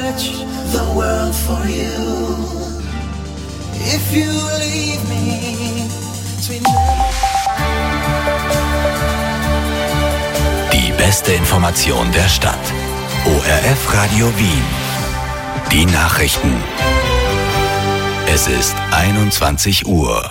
search the world for you. If you leave me, sweet Die beste Information der Stadt. ORF Radio Wien. Die Nachrichten. Es ist 21 Uhr.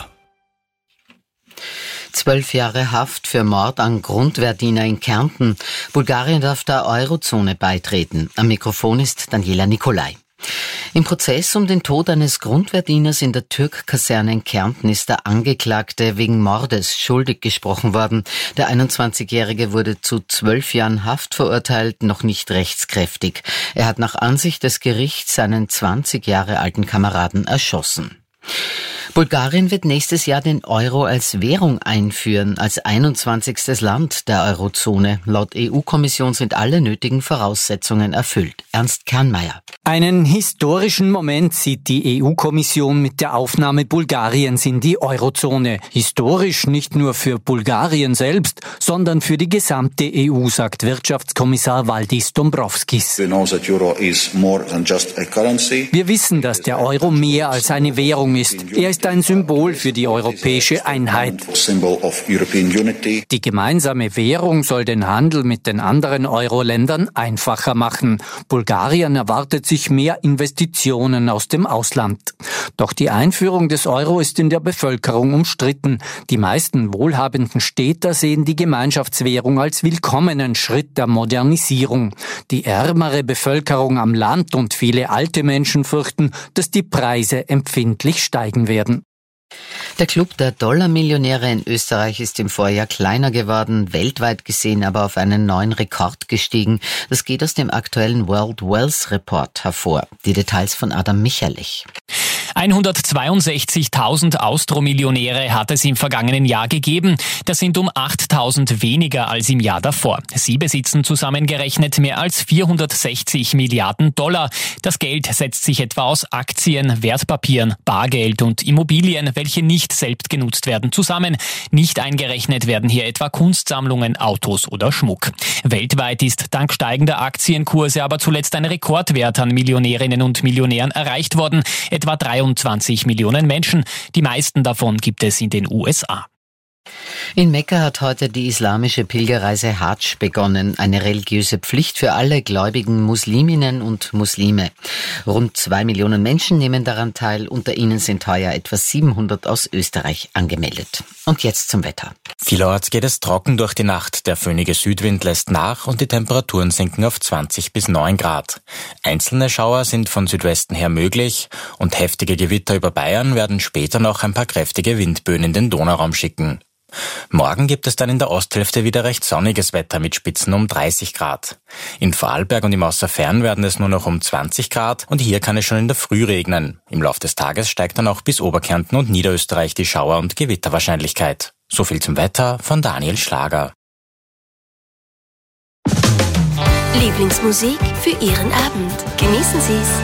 12 Jahre Haft für Mord an Grundwehrdiener in Kärnten. Bulgarien darf der Eurozone beitreten. Am Mikrofon ist Daniela Nicolai. Im Prozess um den Tod eines Grundwehrdieners in der Türk-Kaserne in Kärnten ist der Angeklagte wegen Mordes schuldig gesprochen worden. Der 21-Jährige wurde zu 12 Jahren Haft verurteilt, noch nicht rechtskräftig. Er hat nach Ansicht des Gerichts seinen 20 Jahre alten Kameraden erschossen. Bulgarien wird nächstes Jahr den Euro als Währung einführen, als 21. Land der Eurozone. Laut EU-Kommission sind alle nötigen Voraussetzungen erfüllt. Ernst Kernmeier. Einen historischen Moment sieht die EU-Kommission mit der Aufnahme Bulgariens in die Eurozone. Historisch nicht nur für Bulgarien selbst, sondern für die gesamte EU, sagt Wirtschaftskommissar Valdis Dombrovskis. Wir wissen, dass der Euro mehr als eine Währung ist. Er ist ein Symbol für die europäische Einheit. Die gemeinsame Währung soll den Handel mit den anderen Euro-Ländern einfacher machen. Bulgarien erwartet sich mehr Investitionen aus dem Ausland. Doch die Einführung des Euro ist in der Bevölkerung umstritten. Die meisten wohlhabenden Städter sehen die Gemeinschaftswährung als willkommenen Schritt der Modernisierung. Die ärmere Bevölkerung am Land und viele alte Menschen fürchten, dass die Preise empfindlich steigen werden. Der Club der Dollarmillionäre in Österreich ist im Vorjahr kleiner geworden, weltweit gesehen aber auf einen neuen Rekord gestiegen. Das geht aus dem aktuellen World Wealth Report hervor. Die Details von Adam Michalich. 162.000 Austromillionäre hat es im vergangenen Jahr gegeben. Das sind um 8.000 weniger als im Jahr davor. Sie besitzen zusammengerechnet mehr als 460 Milliarden Dollar. Das Geld setzt sich etwa aus Aktien, Wertpapieren, Bargeld und Immobilien, welche nicht selbst genutzt werden, zusammen. Nicht eingerechnet werden hier etwa Kunstsammlungen, Autos oder Schmuck. Weltweit ist dank steigender Aktienkurse aber zuletzt ein Rekordwert an Millionärinnen und Millionären erreicht worden. Etwa 23 Millionen Menschen. Die meisten davon gibt es in den USA. In Mekka hat heute die islamische Pilgerreise Hadsch begonnen, eine religiöse Pflicht für alle gläubigen Musliminnen und Muslime. Rund 2 Millionen Menschen nehmen daran teil, unter ihnen sind heuer etwa 700 aus Österreich angemeldet. Und jetzt zum Wetter. Vielerorts geht es trocken durch die Nacht, der föhnige Südwind lässt nach und die Temperaturen sinken auf 20 bis 9 Grad. Einzelne Schauer sind von Südwesten her möglich und heftige Gewitter über Bayern werden später noch ein paar kräftige Windböen in den Donauraum schicken. Morgen gibt es dann in der Osthälfte wieder recht sonniges Wetter mit Spitzen um 30 Grad. In Vorarlberg und im Außerfern werden es nur noch um 20 Grad und hier kann es schon in der Früh regnen. Im Lauf des Tages steigt dann auch bis Oberkärnten und Niederösterreich die Schauer- und Gewitterwahrscheinlichkeit. So viel zum Wetter von Daniel Schlager. Lieblingsmusik für Ihren Abend. Genießen Sie es.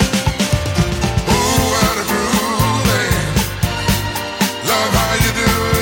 Love how you do it.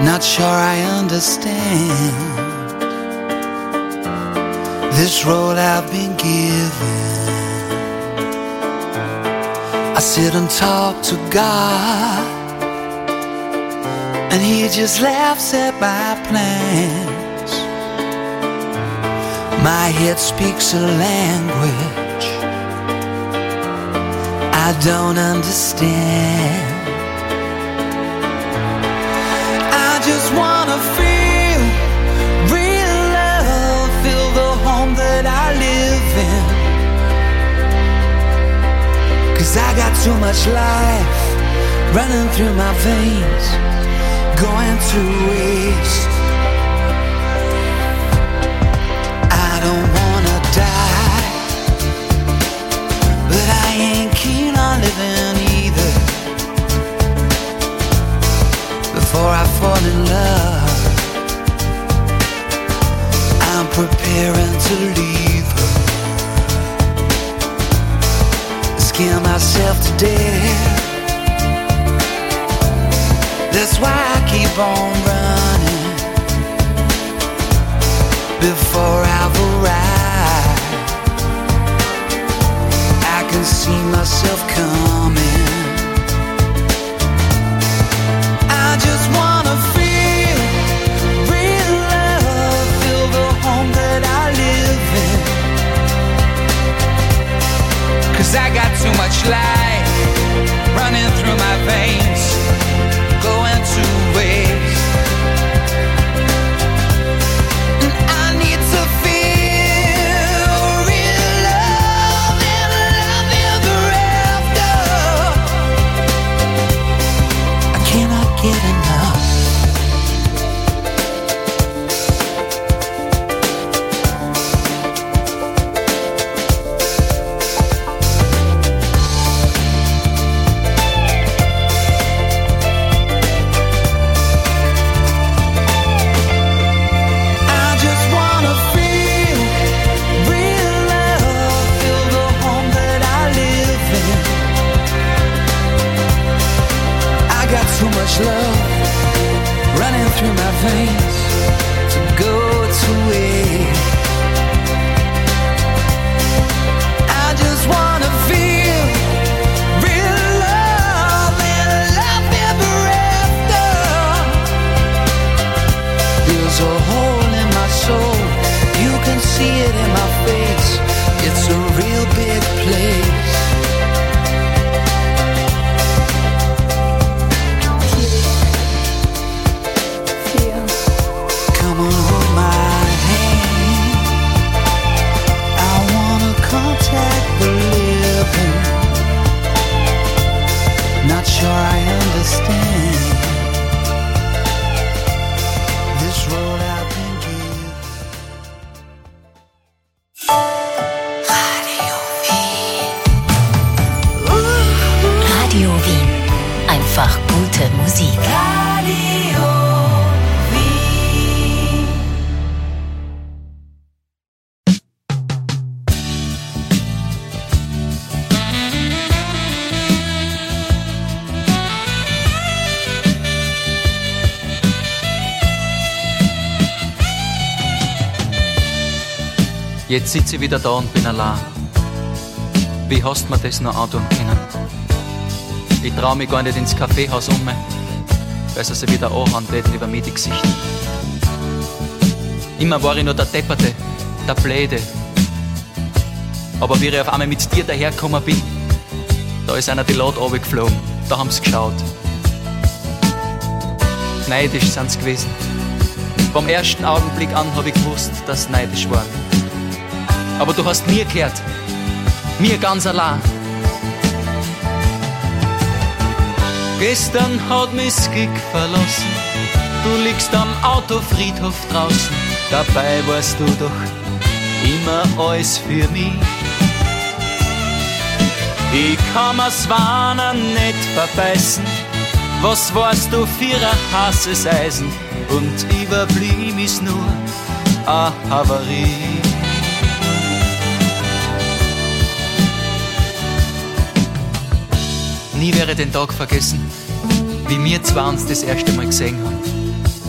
Not sure I understand this road I've been given. I sit and talk to God, and He just laughs at my plans. My head speaks a language I don't understand. I just wanna feel real love, feel the home that I live in. 'Cause I got too much life running through my veins, going to waste. I don't wanna die, but I ain't keen on living either. Before I fall in love, I'm preparing to leave her. Scare myself to death. That's why I keep on running before I've arrived. I can see myself coming. I just wanna feel real love, feel the home that I live in. 'Cause I got too much life running through my veins, going to waste. And I need to feel real love and love ever after. I cannot get enough. Too much love running through my veins to go to waste. I just wanna feel real love and love ever after. There's a hole in my soul, you can see it in my face. It's a real big place. Not sure I understand this road I've been given. Radio Wien. Radio Wien. Einfach gute Musik. Radio Wien. Jetzt sitze ich wieder da und bin allein. Wie hast du mir das noch antun können? Ich trau mich gar nicht ins Kaffeehaus weil sie sich wieder anhandeln über mir die Gesichter. Immer war ich nur der Depperte, der Bläde. Aber wie ich auf einmal mit dir dahergekommen bin, da ist einer die Lade runtergeflogen, da haben sie geschaut. Neidisch sind sie gewesen. Vom ersten Augenblick an hab ich gewusst, dass sie neidisch waren. Aber du hast mir gehört, mir ganz allein. Gestern hat mich das Glück verlassen, du liegst am Autofriedhof draußen. Dabei warst du doch immer alles für mich. Ich kann mir's Warnen nicht verbeißen, was warst du für ein heißes Eisen, und überblieb ist nur a Havarie. Nie werde den Tag vergessen, wie wir zwei uns das erste Mal gesehen haben.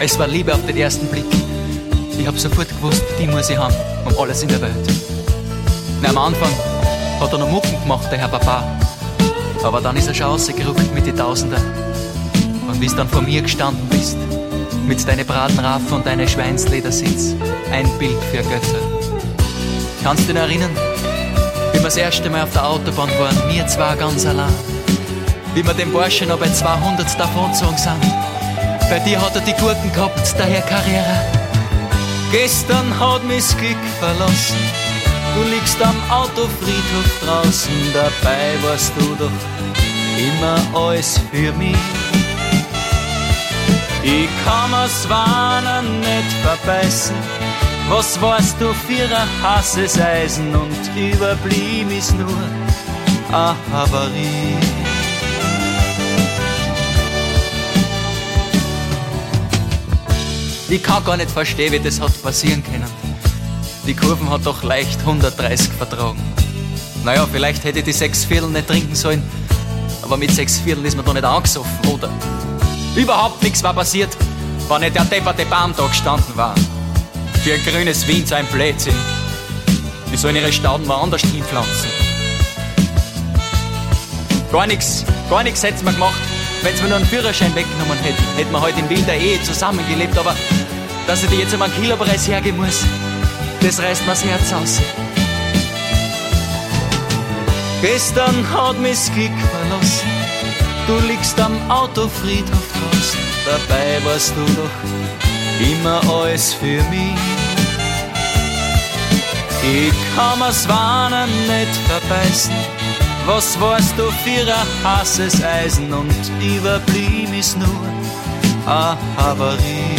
Es war Liebe auf den ersten Blick. Ich hab sofort gewusst, die muss ich haben, um alles in der Welt. Na, am Anfang hat er noch Mucken gemacht, der Herr Papa. Aber dann ist er schon rausgerückt mit den Tausender. Und wie du dann vor mir gestanden bist, mit deinen Bratenraffen und deinen Schweinsledersitz, ein Bild für Götter. Kannst du dich noch erinnern, wie wir das erste Mal auf der Autobahn waren, wir zwei ganz allein? Wie wir dem Burschen noch bei 200 davongezogen sind. Bei dir hat er die Gurken gehabt, der Herr Carrera. Gestern hat mich das Glück verlassen. Du liegst am Autofriedhof draußen, dabei warst du doch immer alles für mich. Ich kann mir's Warnen nicht verbeißen. Was warst du für ein heißes Eisen und überblieb ist nur eine Havarie. Ich kann gar nicht verstehen, wie das hat passieren können. Die Kurven hat doch leicht 130 vertragen. Naja, vielleicht hätte ich die 6 Viertel nicht trinken sollen, aber mit 6 Viertel ist man doch nicht angesoffen, oder? Überhaupt nichts war passiert, wenn nicht der depperte Baum da gestanden war. Für ein grünes Wien so ein Blödsinn. Die sollen ihre Stauden woanders hinpflanzen. Gar nichts hätten wir gemacht, wenn sie mir nur einen Führerschein weggenommen hätten. Hätten wir heute in wilder Ehe zusammengelebt, aber dass ich dir jetzt um einen Kilopreis hergeben muss, das reißt mir das Herz aus. Gestern hat mich das Glück verlassen. Du liegst am Autofriedhof draußen. Dabei warst du doch immer alles für mich. Ich kann mir's Warnen nicht verbeißen. Was warst du für ein heißes Eisen und überblieb ist nur eine Havarie.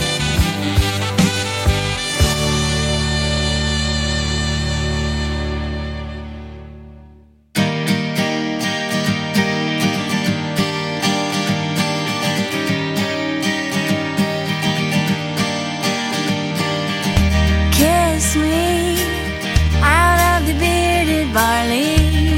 Kiss me out of the bearded barley.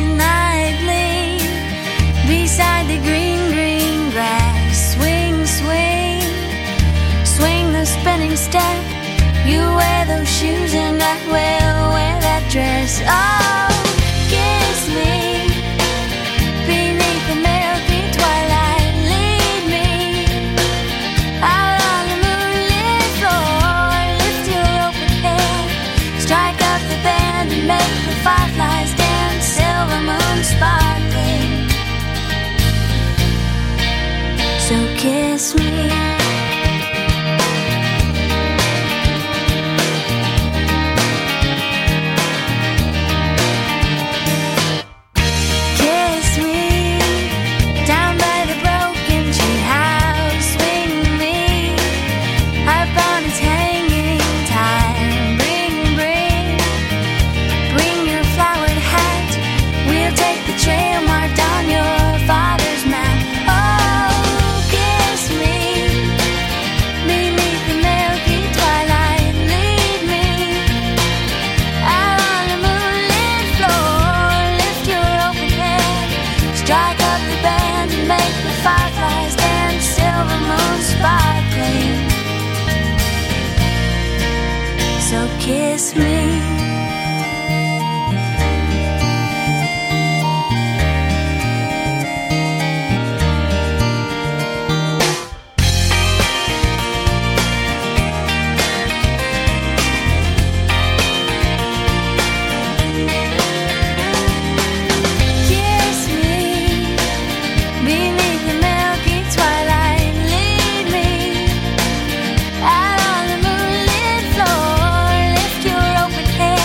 Beside the green, green grass, swing, swing, swing the spinning step. You wear those shoes and I will wear that dress. Oh, kiss me beneath the milky twilight. Lead me out on the moonlit floor. Lift your open head, strike up the band and make the fireflies dance. Silver moon sparkling. So kiss me. Kiss me down by the broken tree house. Swing me up on its hanging time. Bring your flowered hat. We'll take the trail marked on your father's map. Fireflies dance, silver moon sparkling. So kiss me. Open head.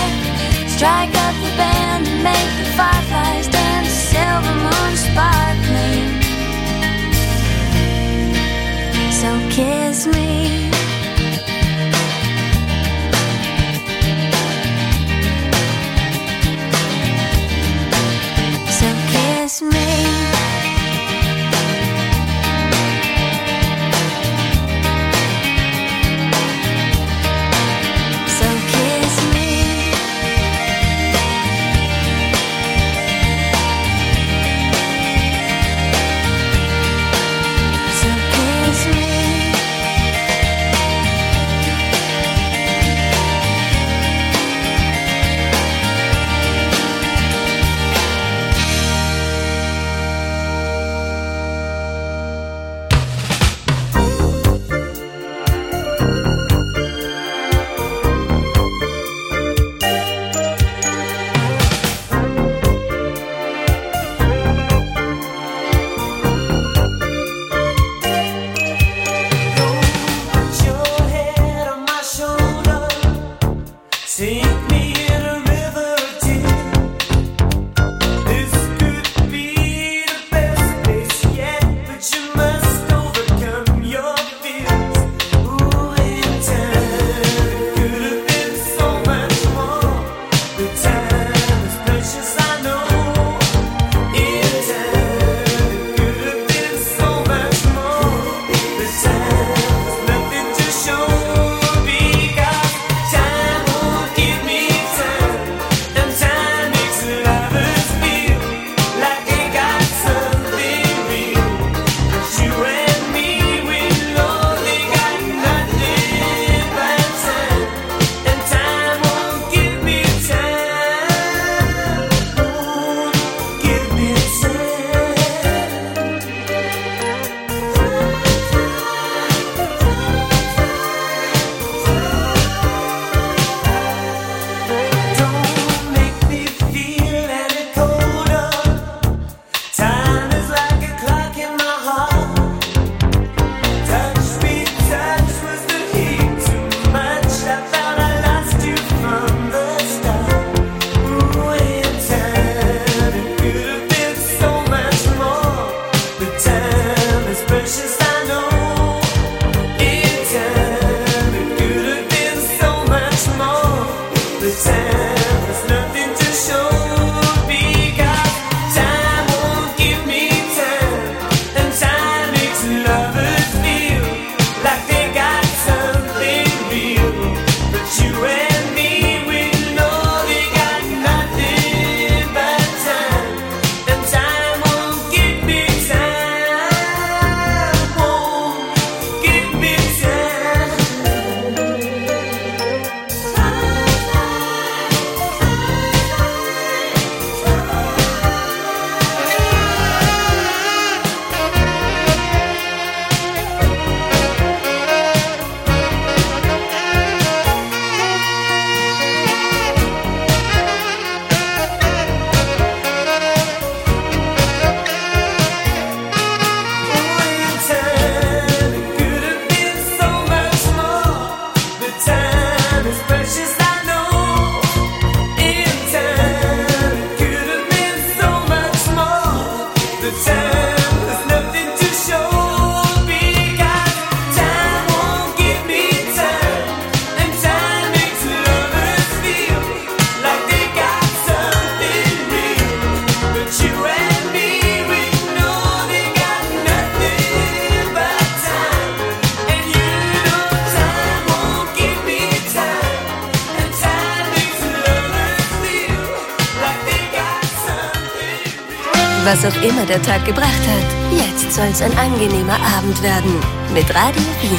Was auch immer der Tag gebracht hat, jetzt soll's ein angenehmer Abend werden. Mit Radio Wien.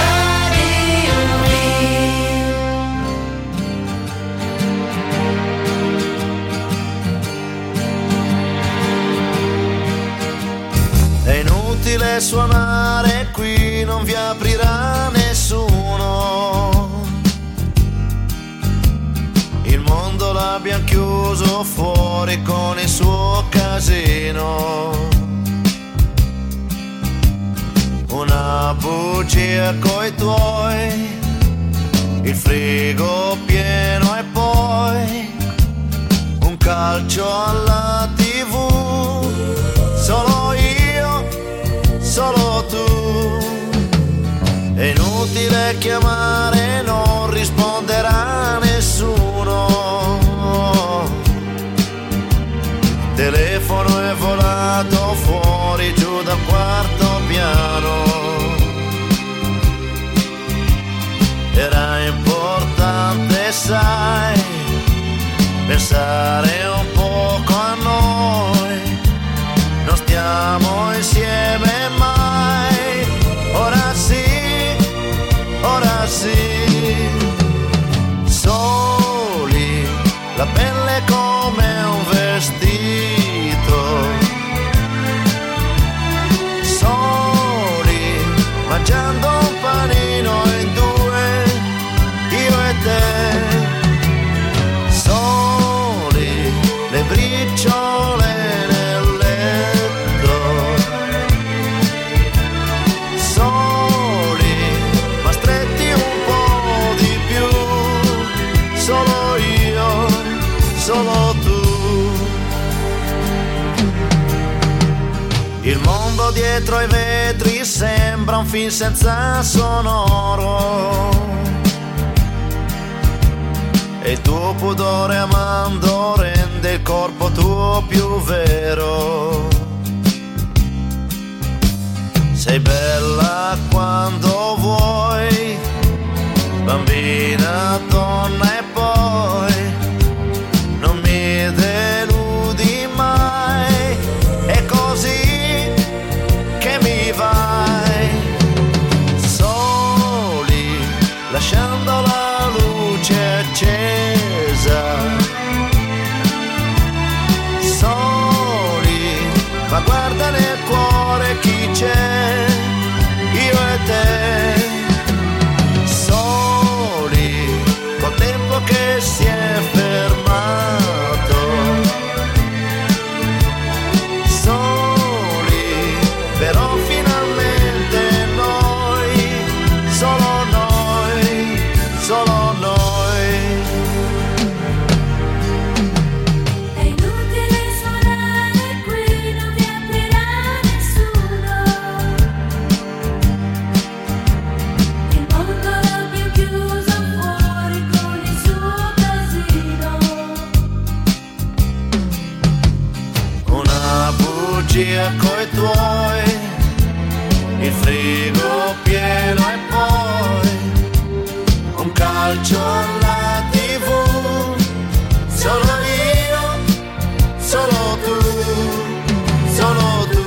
È inutile suonare qui, non vi aprirà nessuno. Il mondo l'abbiamo chiuso fuori con il suo casino. Una bugia coi tuoi, il frigo pieno e poi un calcio alla TV. Solo io, solo tu. È inutile chiamare, non risponderà nessuno. Il telefono è volato fuori giù dal quarto piano. Era importante, sai, pensare un poco a noi. Non stiamo insieme mai. Ora sì, ora sì. Soli, la pelle come un vestito. Soli, mangiando un panino in due, io e te. Soli, le briciole nel letto. Soli, ma stretti un po' di più. Solo io, solo tu. Il mondo dietro ai vetri sembra un film senza sonoro. E il tuo pudore amando rende il corpo tuo più vero. Sei bella quando vuoi, bambina, donna e poi non mi deludi mai. È così che mi vai. Soli, lasciando la luce accesa. Soli, ma guarda nel cuore chi c'è, io e te. Soli, col tempo che si è fermato. Soli, però finalmente noi, solo noi, solo noi. È inutile suonare qui, non vi aprirà nessuno. Il mondo l'abbiamo chiuso fuori con il suo casino. Una bugia coi tuoi, il frigo pieno e poi un calcio alla TV. Solo io, solo tu, solo tu.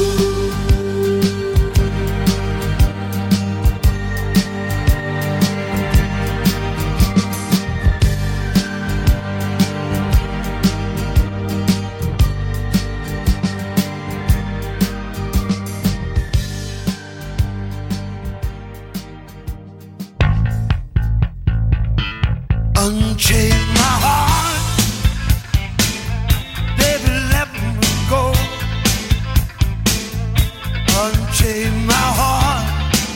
Unchain my heart, baby, let me go. Unchain my heart,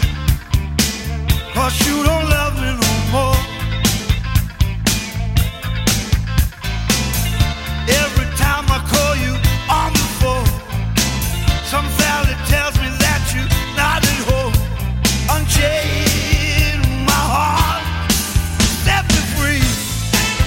'cause you don't love me no more. Every time I call you on the phone, some valley tells me that you're not at home. Unchain my heart, set me free.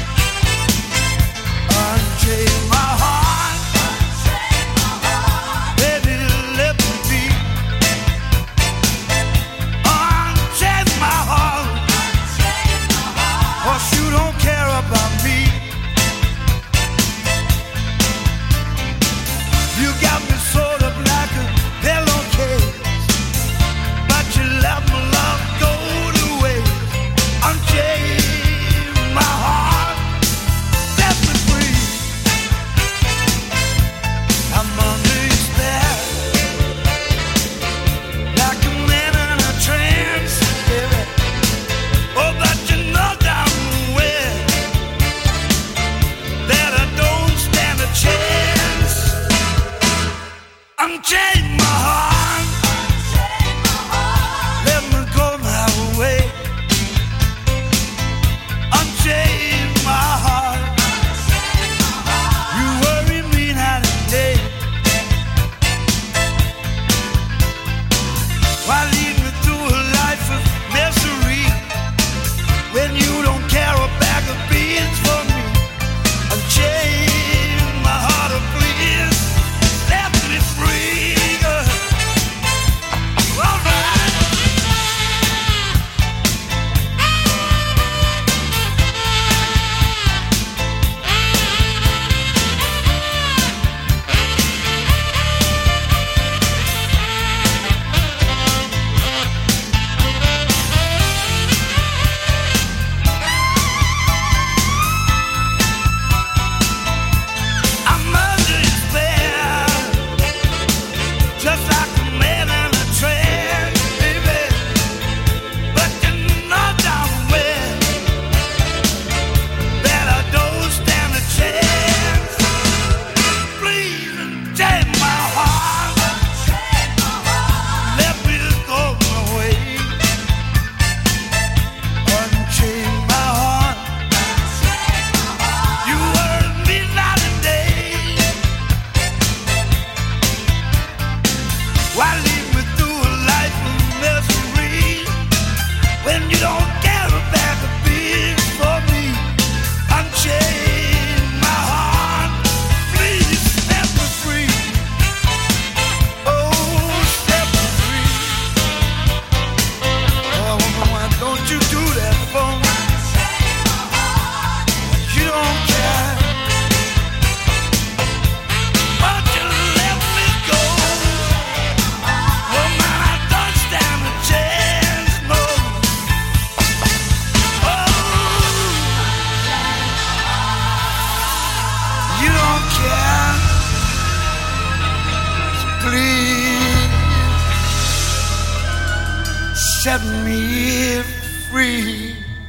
set me free.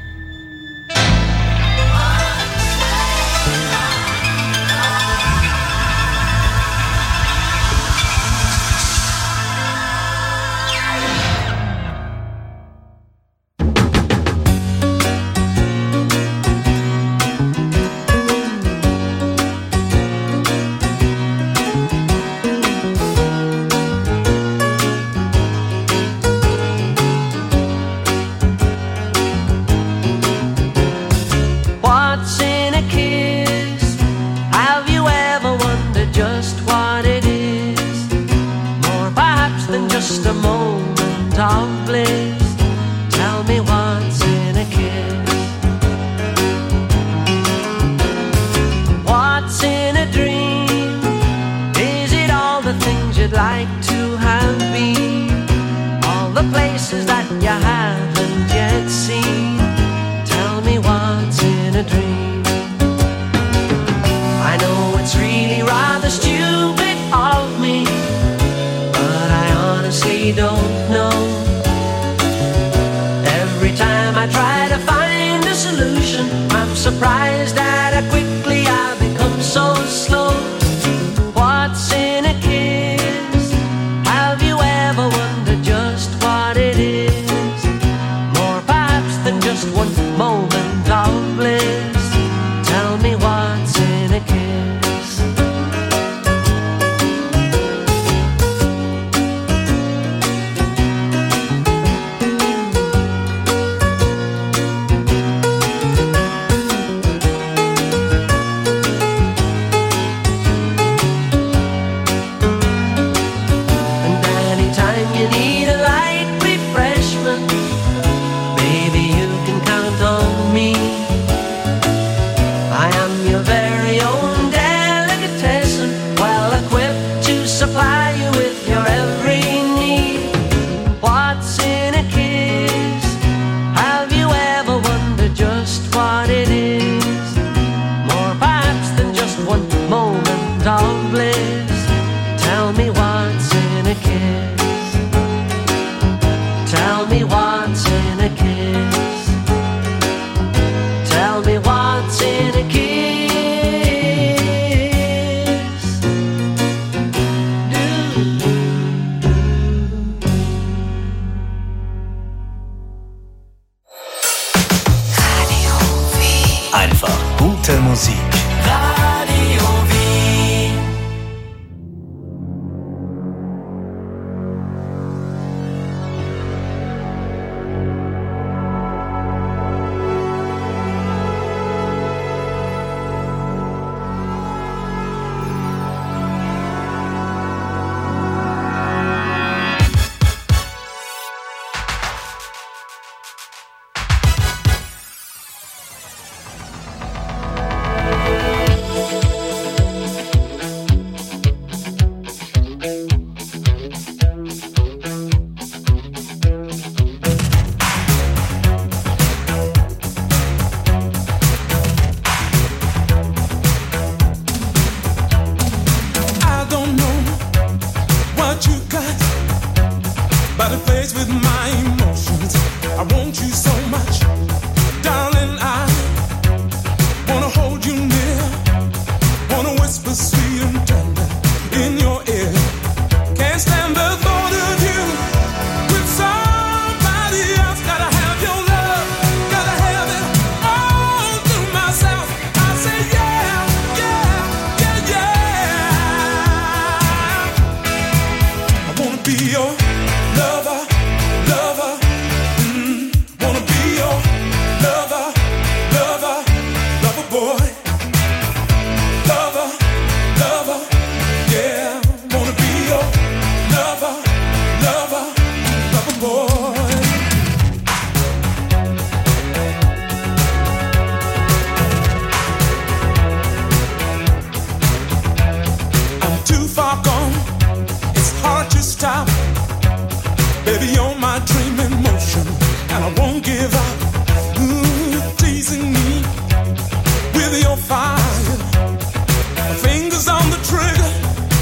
Surprised at how quickly I become so slow. What's in a kiss? Have you ever wondered just what it is? More perhaps than just one moment of bliss. Tell me what's in a kiss.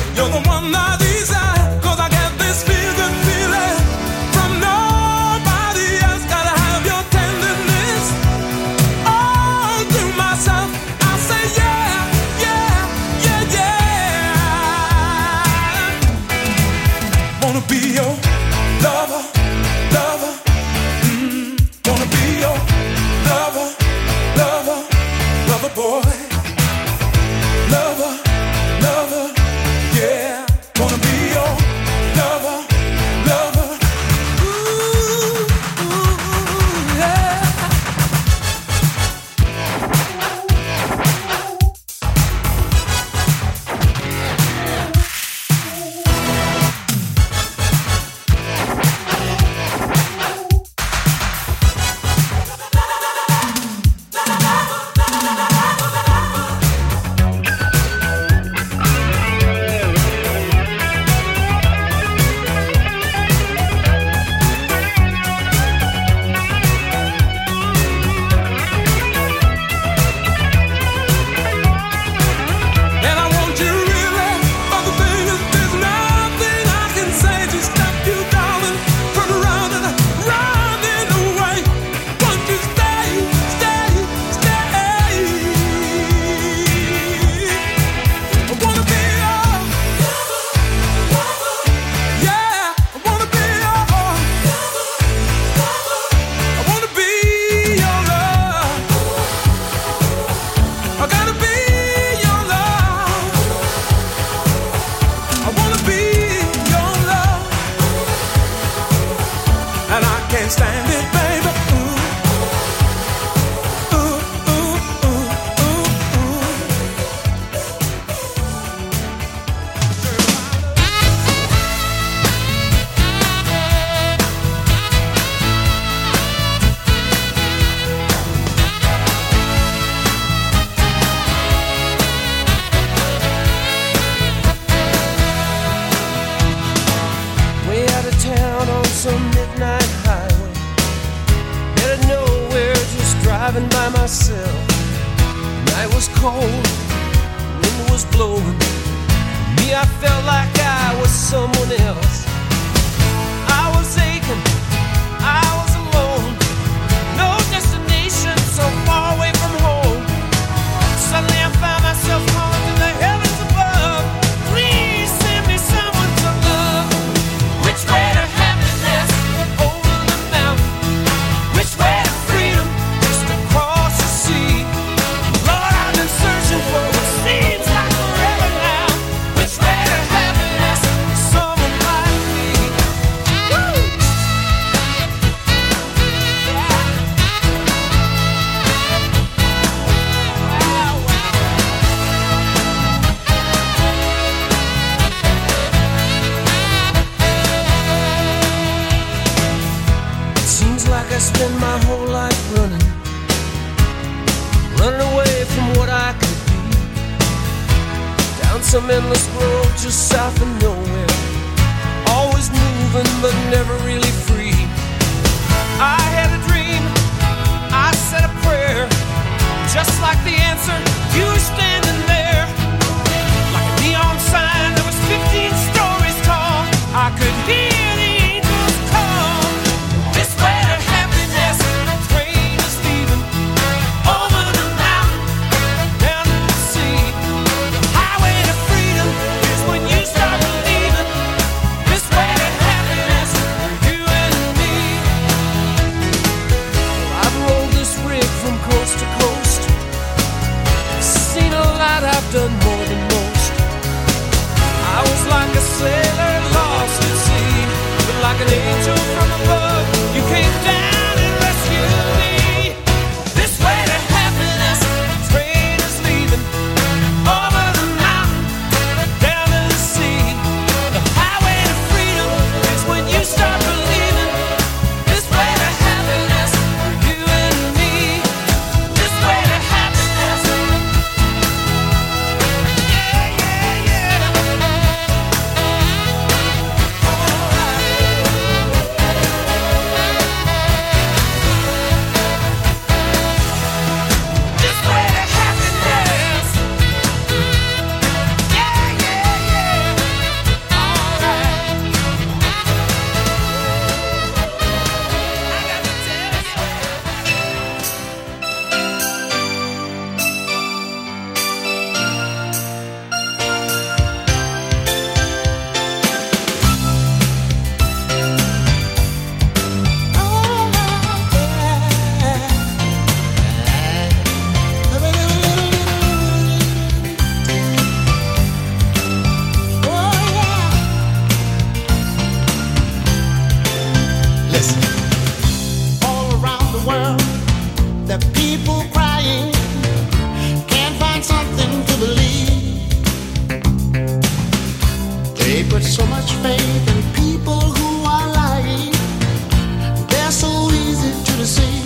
You're the one I desire, 'cause I get this feeling from nobody. can't stand it, baby. Some midnight highway, headed nowhere, just driving by myself. Night was cold, wind was blowing. Me, I felt like I was someone else. I was aching, I was alone. No destination, so far away from home. Suddenly I found myself calling to the heavens above. Please send me someone to love. Which way to spend my whole life running away from what I could be, down some endless road just south of nowhere, always moving but never really free. I had a dream, I said a prayer, just like the answer, you were standing there, like a neon sign that was 15 stories tall. I could hear the angels call. This way to happiness, the train is leaving, over the mountain, down to the sea. The highway to freedom is when you start believing. This way to happiness, you and me. Well, I've rolled this rig from coast to coast, seen a lot, I've done more than most. I was like a sailor lost at sea, but like an angel from above, you came down and rescued me. This way to happiness, the train is leaving, over the mountain, down to the sea. The highway to freedom is when you start believing. This way to happiness, you and me. This way to happiness. Yeah, yeah, yeah. This way to happiness. Yeah, yeah, yeah. All right. I got to tell you. Listen. All around the world, there are people crying, can't find something to believe. They put so much faith in people who are lying. They're so easy to deceive.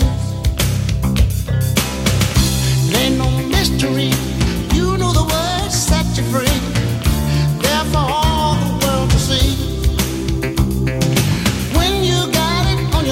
It ain't no mystery. You know the words set you free. They're for all the world to see. When you got it on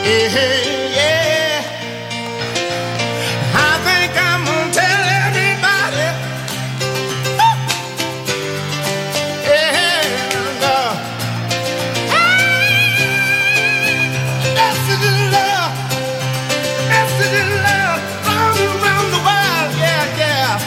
yeah. I think I'm gonna tell everybody. Yeah, love. Message of love. Message of love. All around the world, yeah, yeah.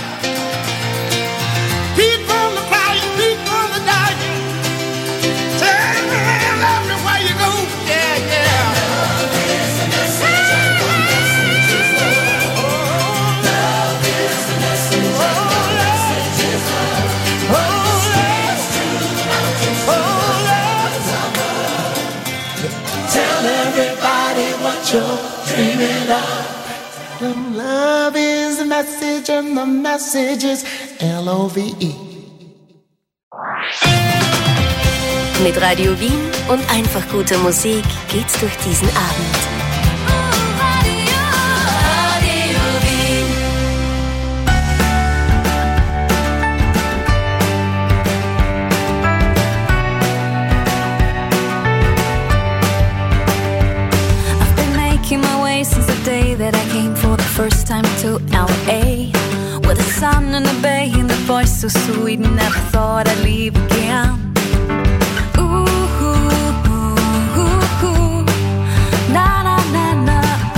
People are crying, people are dying. Tell everywhere you go, yeah, yeah. Love is the message of the messages, love. Love is the message of the messages, love. It's true, the mountains tell everybody what you're dreaming of. Love is the message and the message is L-O-V-E. Mit Radio Wien und einfach guter Musik geht's durch diesen Abend. I've been making my way since the day that I came for the first time to LA. With the sun and the bay and the voice so sweet, never thought I'd leave again. Na na na na,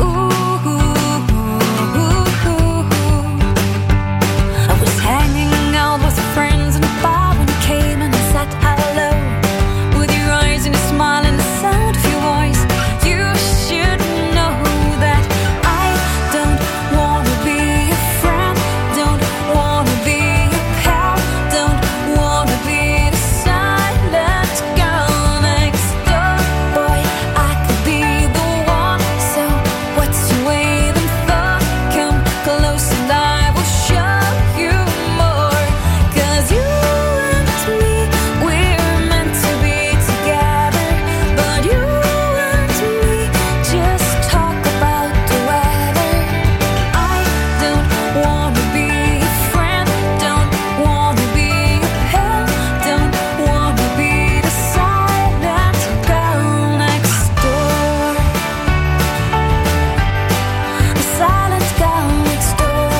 I was hanging out with friends in a bar when you came and said hello. With your eyes and your smile and the sound of your voice, you should know that I don't wanna be a friend, don't wanna be a pal, don't wanna be the silent girl next door. Boy, I could be the one, so what's you waiting for? Come close and I will show you more. 'Cause you and me, we're meant to be together. But you and me just talk about the weather. I don't wanna be a friend, don't wanna be a pal, don't wanna be the silent girl next door. The silent girl next door.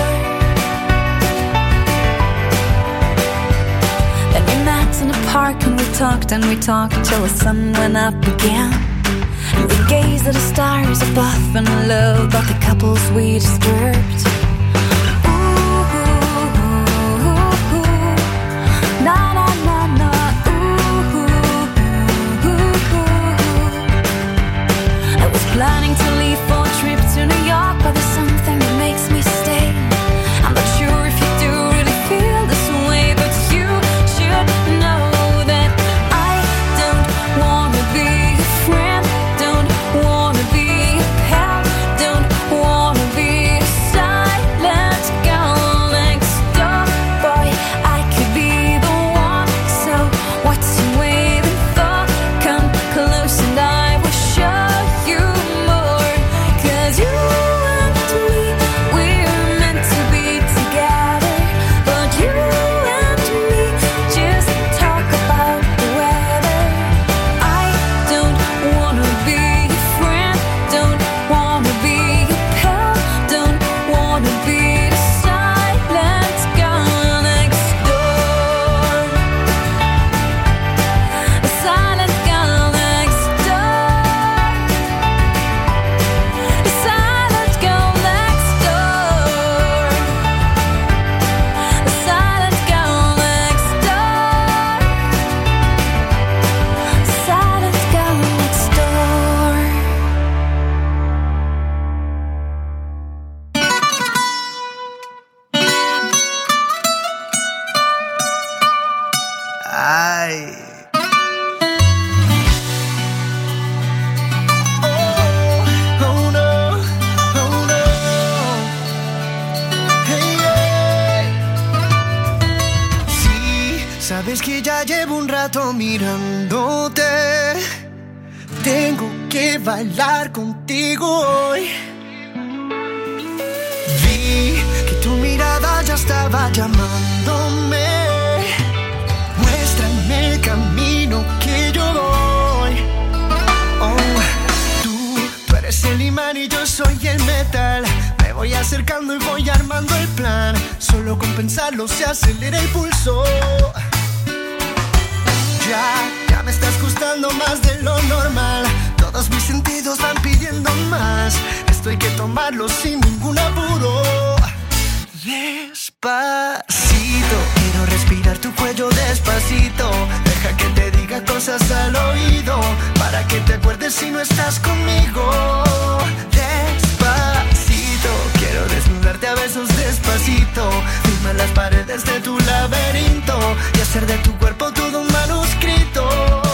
Then we met in the park and we talked till the sun went up again. And we gazed at the stars above and loved about the couples we disturbed. Na na na na, I was planning to leave for a trip to New York, but there's something that makes me stay. I'm not sure if you do really feel this way, but you should know that I don't wanna be a friend, don't wanna be a pal, don't wanna be a silent girl next door. Boy, I could be the one, so what's you waiting for? Come close and I will show you more. 'Cause you and me, we're meant to be together. But you and me just talk about the weather. I don't wanna be a friend, don't wanna be a pal, don't wanna be the silent girl next door. The silent girl next door. The silent girl next door. The silent girl next door. The silent girl next door. Ay. Oh no, oh no. Hey, hey. Sí, sabes que ya llevo un rato mirándote. Tengo que bailar contigo hoy. Vi que tu mirada ya estaba llamándome. Muéstrame el camino que yo voy. Oh, tú eres imán y yo soy el metal. Me voy acercando y voy armando el plan. Solo con pensarlo se acelera el pulso. Ya me estás gustando más de lo normal. Todos mis sentidos van pidiendo más. Esto hay que tomarlo sin ningún apuro. Despacito, quiero respirar tu cuello despacito. Deja que te diga cosas al oído, para que te acuerdes si no estás conmigo. Despacito, quiero desnudarte a besos despacito. Firma las paredes de tu laberinto y hacer de tu cuerpo todo un manuscrito.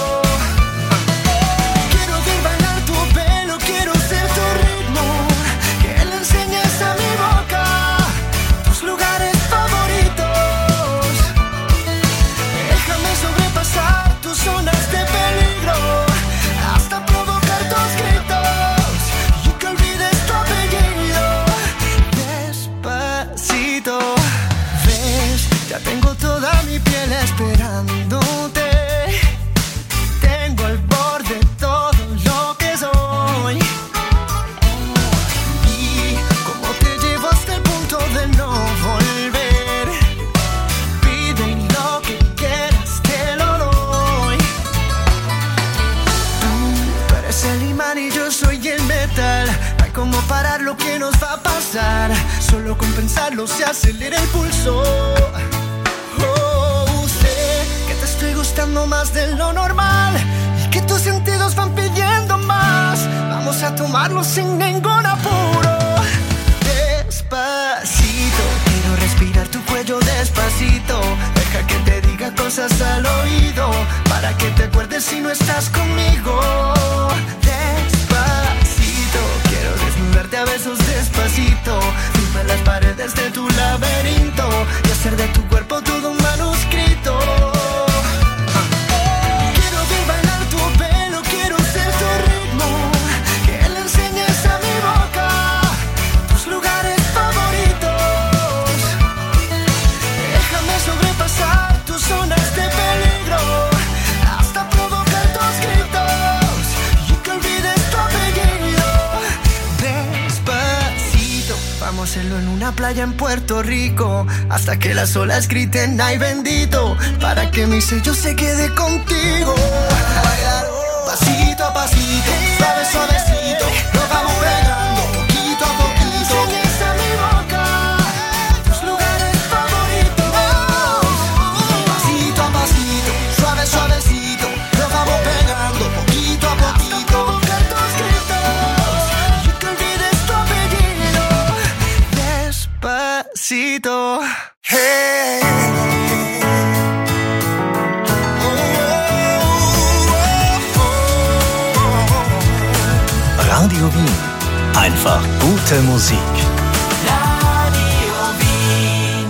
Quiero ver bailar tu pelo, quiero ser tu ritmo, que le enseñes a mi boca tus lugares favoritos. Déjame sobrepasar tus zonas de peligro, hasta provocar tus gritos y que olvides tu apellido. Despacito, ves, ya tengo toda mi piel esperándote. Tengo al borde todo lo que soy. Y como te llevo hasta el punto de no volver. Pide lo que quieras, te lo doy. Tú eres el imán y yo soy el metal. No hay como parar lo que nos va a pasar. Solo con pensarlo se acelera el pulso. Sé que te estoy gustando más de lo normal y que tus sentidos van pidiendo más. Vamos a tomarlo sin ningún apuro. Despacito, quiero respirar tu cuello despacito. Deja que te diga cosas al oído, para que te acuerdes si no estás conmigo. Despacito, quiero desnudarte a besos despacito. Firma las paredes de tu laberinto y hacer de tu cuerpo todo un manuscrito. Quiero ver bailar tu pelo, quiero ser tu ritmo, que le enseñes a mi boca tus lugares favoritos. Déjame sobrepasar tus zonas de peligro, hasta provocar tus gritos y que olvides tu apellido. Despacito, vamos a hacerlo en una playa en Puerto Rico, hasta que las olas griten ay bendito, para que mi sello se quede contigo. Pasito a pasito, suave suavecito, nos vamos pegando poquito a poquito. Enseñes a mi boca tus lugares favoritos. Pasito a pasito, suave suavecito, nos vamos pegando poquito a poquito. Hasta provocar tus gritos y que olvides tu apellido. Despacito, hey. Radio Wien. Einfach gute Musik. Radio Wien.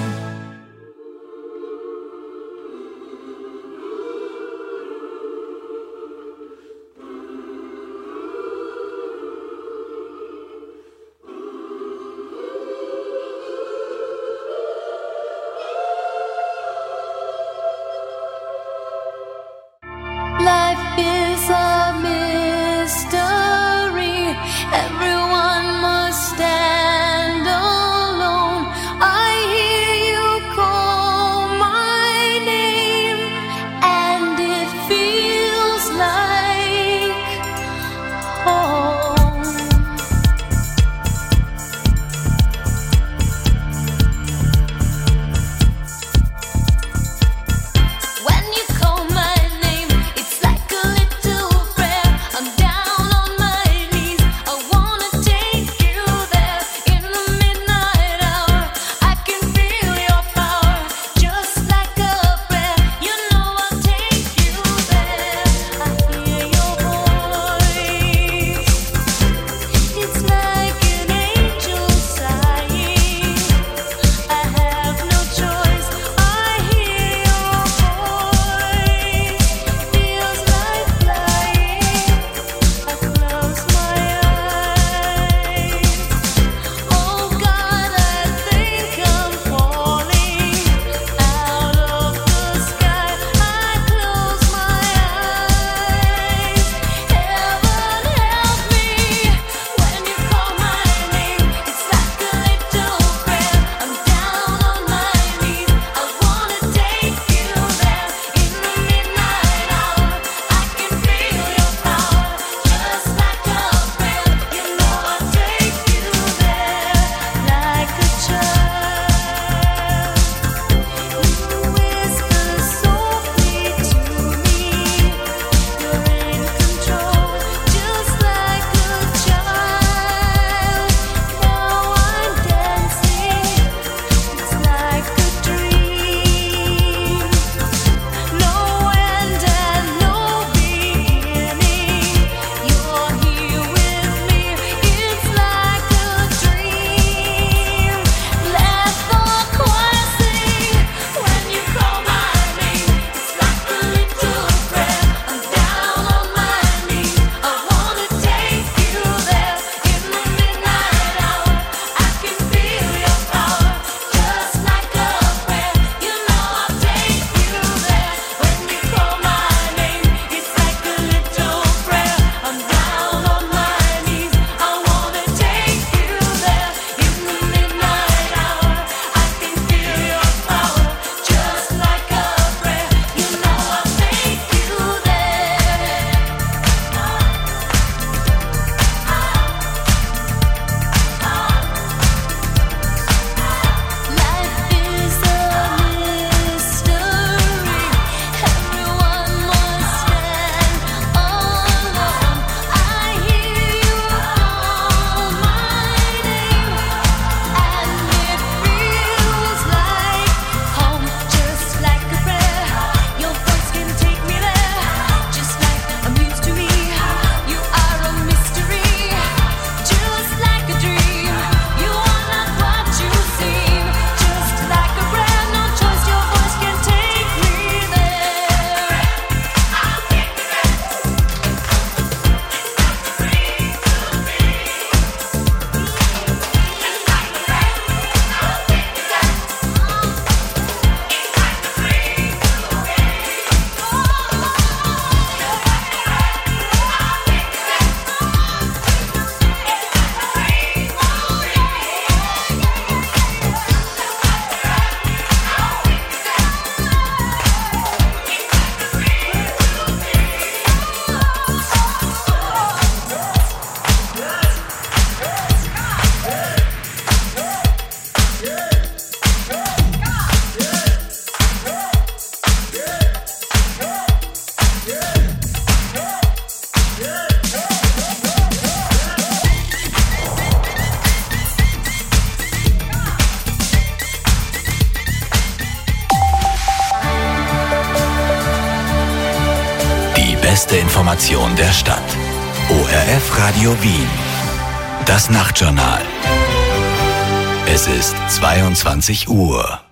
Life is a mystery. Everyone must stand. Information der Stadt. ORF Radio Wien. Das Nachtjournal. Es ist 22 Uhr.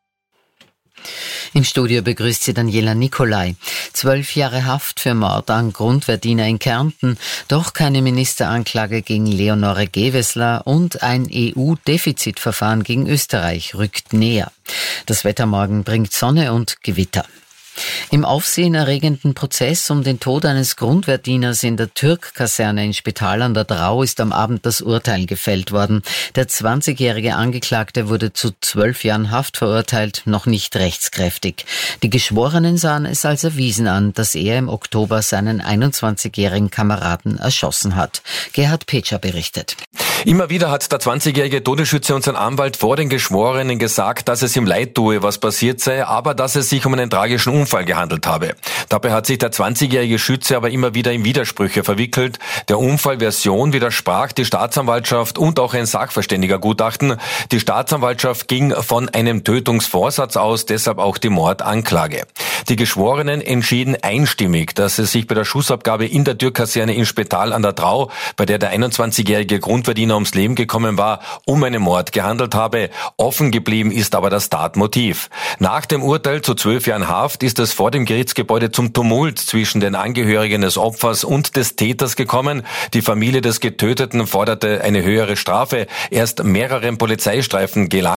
Im Studio begrüßt sie Daniela Nicolai. 12 Jahre Haft für Mord an Grundwehrdiener in Kärnten, doch keine Ministeranklage gegen Leonore Gewessler und ein EU-Defizitverfahren gegen Österreich rückt näher. Das Wetter morgen bringt Sonne und Gewitter. Im aufsehenerregenden Prozess um den Tod eines Grundwehrdieners in der Türk-Kaserne in Spital an der Drau ist am Abend das Urteil gefällt worden. Der 20-jährige Angeklagte wurde zu 12 Jahren Haft verurteilt, noch nicht rechtskräftig. Die Geschworenen sahen es als erwiesen an, dass er im Oktober seinen 21-jährigen Kameraden erschossen hat. Gerhard Petscher berichtet. Immer wieder hat der 20-jährige Todesschütze und sein Anwalt vor den Geschworenen gesagt, dass es ihm leid tue, was passiert sei, aber dass es sich um einen tragischen Unfall gehandelt habe. Dabei hat sich der 20-jährige Schütze aber immer wieder in Widersprüche verwickelt. Der Unfallversion widersprach die Staatsanwaltschaft und auch ein Sachverständigergutachten. Die Staatsanwaltschaft ging von einem Tötungsvorsatz aus, deshalb auch die Mordanklage. Die Geschworenen entschieden einstimmig, dass es sich bei der Schussabgabe in der Türk-Kaserne in Spital an der Drau, bei der der 21-jährige Grundverdiener ums Leben gekommen war, um einen Mord gehandelt habe. Offen geblieben ist aber das Tatmotiv. Nach dem Urteil zu 12 Jahren Haft ist es vor dem Gerichtsgebäude zum Tumult zwischen den Angehörigen des Opfers und des Täters gekommen. Die Familie des Getöteten forderte eine höhere Strafe. Erst mehreren Polizeistreifen gelang